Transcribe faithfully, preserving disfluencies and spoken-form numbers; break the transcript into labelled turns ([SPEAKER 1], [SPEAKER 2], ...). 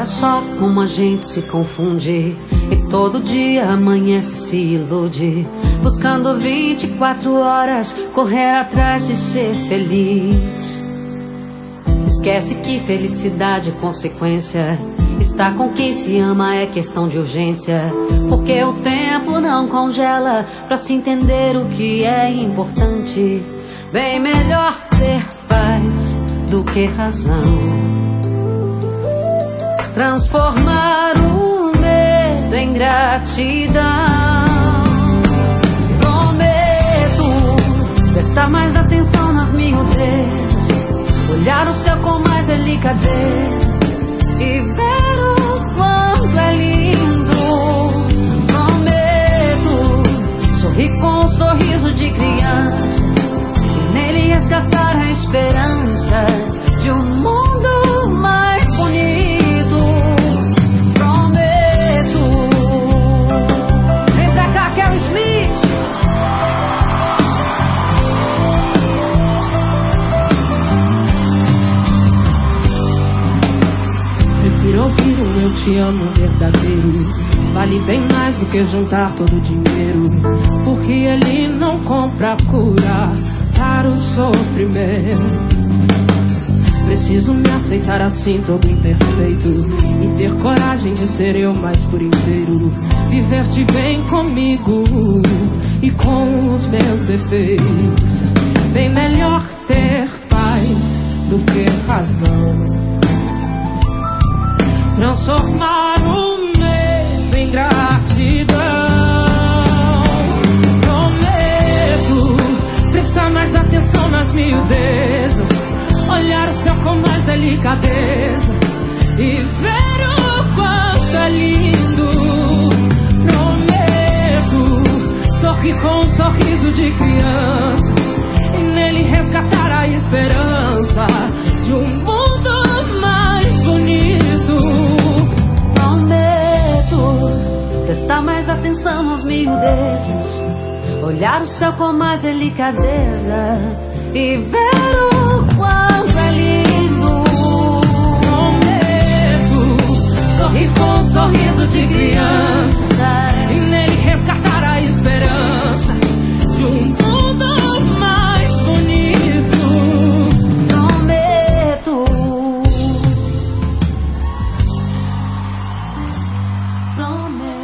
[SPEAKER 1] Olha só como a gente se confunde e todo dia amanhece se ilude, buscando vinte e quatro horas correr atrás de ser feliz. Esquece que felicidade é consequência, estar com quem se ama é questão de urgência, porque o tempo não congela pra se entender o que é importante. Bem melhor ter paz do que razão, transformar o medo em gratidão. Prometo prestar mais atenção nas miudezas, olhar o céu com mais delicadeza e ver o quanto é lindo. Prometo sorrir com um sorriso de criança e nele resgatar a esperança de um mundo mais bonito. Prometo. Vem pra cá, Kelly Smith.
[SPEAKER 2] Prefiro ouvir um eu te amo verdadeiro, vale bem mais do que juntar todo o dinheiro, porque ele não compra cura para o sofrimento. Preciso me aceitar assim, todo imperfeito, e ter coragem de ser eu mais por inteiro, viver-te bem comigo e com os meus defeitos. Bem melhor ter paz do que razão, transformar o medo em gratidão. Prometo prestar mais atenção nas miudezas, olhar o céu com mais delicadeza e ver o quanto é lindo. Prometo sorrir com um sorriso de criança e nele resgatar a esperança de um mundo mais bonito.
[SPEAKER 1] Prometo prestar mais atenção nas miudezas, olhar o céu com mais delicadeza e ver o quanto é lindo.
[SPEAKER 2] Prometo sorrir com um sorriso de criança e nele resgatar a esperança de um mundo mais bonito.
[SPEAKER 1] Prometo.